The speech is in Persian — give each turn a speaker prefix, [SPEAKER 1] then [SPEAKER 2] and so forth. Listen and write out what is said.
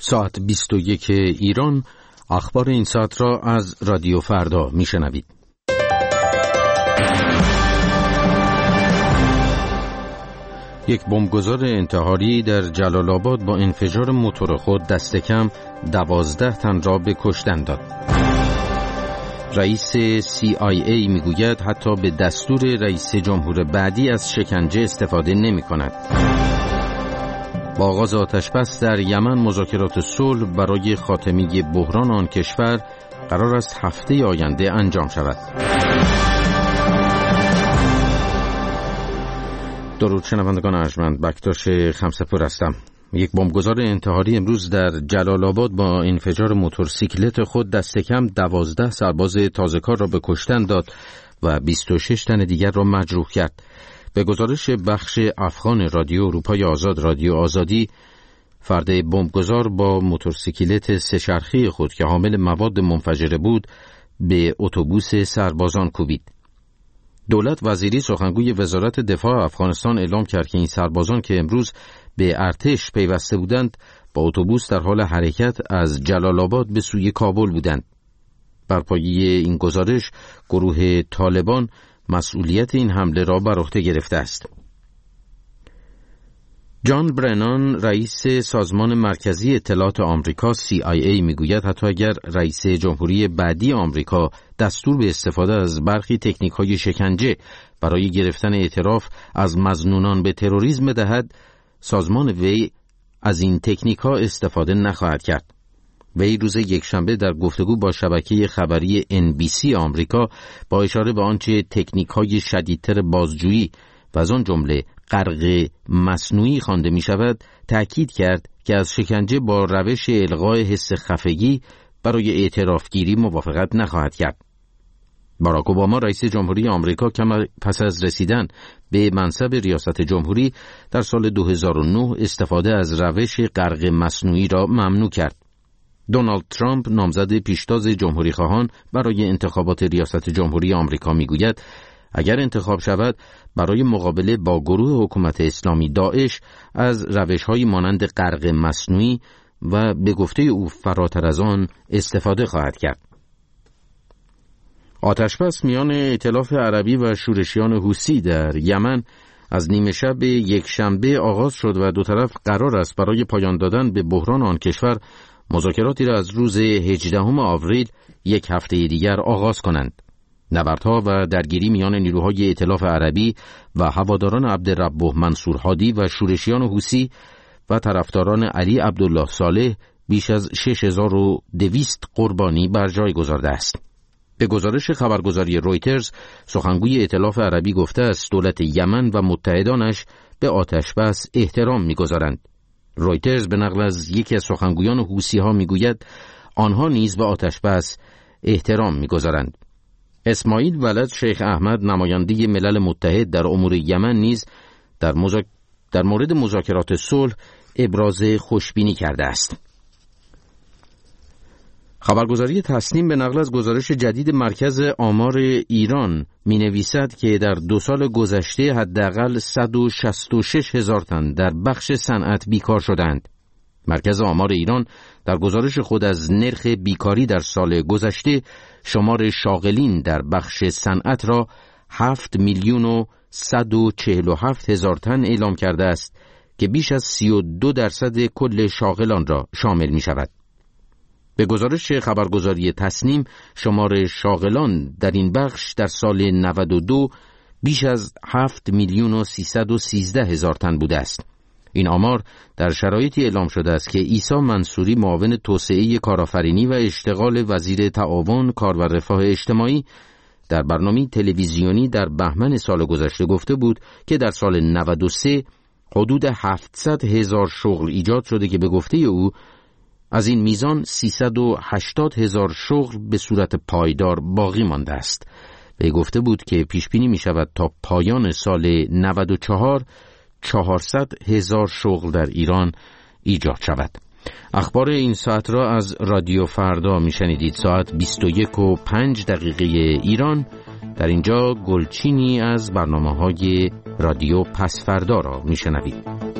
[SPEAKER 1] ساعت 21 ایران. اخبار این ساعت را از رادیو فردا میشنوید. یک بمبگذار انتحاری در جلال آباد با انفجار موتور خود دست کم 12 تن را به کشتن داد. رئیس CIA میگوید حتی به دستور رئیس جمهور بعدی از شکنجه استفاده نمی کند. با آغاز آتش‌بس در یمن مذاکرات صلح برای خاتمه بحران آن کشور قرار است هفته آینده انجام شود. درود شنوندگان ارجمند، بکتاش خمسه‌پور هستم. یک بمبگذار انتحاری امروز در جلال آباد با انفجار موتورسیکلت خود دست کم 12 سرباز تازه‌کار را به کشتن داد و 26 تن دیگر را مجروح کرد. به گزارش بخش افغان رادیو اروپای آزاد رادیو آزادی، فرد بمبگذار با موتورسیکلت سه‌چرخی خود که حامل مواد منفجره بود به اتوبوس سربازان کوبید. دولت وزیری سخنگوی وزارت دفاع افغانستان اعلام کرد که این سربازان که امروز به ارتش پیوسته بودند با اتوبوس در حال حرکت از جلال آباد به سوی کابل بودند. بر پایه این گزارش گروه طالبان مسئولیت این حمله را بر عهده گرفته است. جان برنان رئیس سازمان مرکزی اطلاعات آمریکا CIA میگوید حتی اگر رئیس جمهوری بعدی آمریکا دستور به استفاده از برخی تکنیک‌های شکنجه برای گرفتن اعتراف از مظنونان به تروریسم دهد، سازمان وی از این تکنیک‌ها استفاده نخواهد کرد. وی روز یکشنبه در گفتگو با شبکه خبری NBC آمریکا با اشاره به آنچه تکنیک‌های شدیدتر بازجویی و از آن جمله غرق مصنوعی خوانده می شود تأکید کرد که از شکنجه با روش الغای حس خفگی برای اعترافگیری موافقت نخواهد کرد. باراک اوباما رئیس جمهوری آمریکا کم پس از رسیدن به منصب ریاست جمهوری در سال 2009 استفاده از روش غرق مصنوعی را ممنوع کرد. دونالد ترامپ نامزد پیشتاز جمهوری خواهان برای انتخابات ریاست جمهوری آمریکا میگوید اگر انتخاب شود برای مقابله با گروه حکومت اسلامی داعش از روش‌های مانند غرق مصنوعی و به گفته او فراتر از آن استفاده خواهد کرد. آتش‌بس میان ائتلاف عربی و شورشیان حوثی در یمن از نیمه شب یکشنبه آغاز شد و دو طرف قرار است برای پایان دادن به بحران آن کشور مذاکراتی را از روز 18 آوریل یک هفته دیگر آغاز کنند. نبردها و درگیری میان نیروهای ائتلاف عربی و هواداران عبدالرب منصور هادی و شورشیان حوثی و طرفداران علی عبدالله صالح بیش از 6200 قربانی بر جای گذارده است. به گزارش خبرگزاری رویترز، سخنگوی ائتلاف عربی گفته است دولت یمن و متحدانش به آتش‌بس احترام می‌گذارند. رویترز به نقل از یکی از سخنگویان حوثی‌ها می‌گوید آنها نیز به آتش‌بس احترام می‌گذارند. اسماعیل ولد شیخ احمد نماینده ملل متحد در امور یمن نیز در مورد مذاکرات صلح ابراز خوشبینی کرده است. خبرگزاری تسنیم به نقل از گزارش جدید مرکز آمار ایران می‌نویسد که در 2 سال گذشته حداقل 166,000 تن در بخش صنعت بیکار شدند. مرکز آمار ایران در گزارش خود از نرخ بیکاری در سال گذشته شمار شاغلین در بخش صنعت را 7,147,000 تن اعلام کرده است که بیش از 32% کل شاغلان را شامل می شود. به گزارش خبرگزاری تسنیم شمار شاغلان در این بخش در سال 92 بیش از 7,313,000 تن بوده است. این آمار در شرایطی اعلام شده است که عیسی منصوری معاون توسعه کارآفرینی و اشتغال وزیر تعاون کار و رفاه اجتماعی در برنامه تلویزیونی در بهمن سال گذشته گفته بود که در سال 93 حدود 700,000 شغل ایجاد شده که به گفته او از این میزان 380,000 شغل به صورت پایدار باقی مانده است. به گفته بود که پیش بینی می شود تا پایان سال 94 400,000 شغل در ایران ایجاد شود. اخبار این ساعت را از رادیو فردا می شنیدید. ساعت 21:05 ایران. در اینجا گلچینی از برنامه‌های رادیو پس فردا را می شنوید.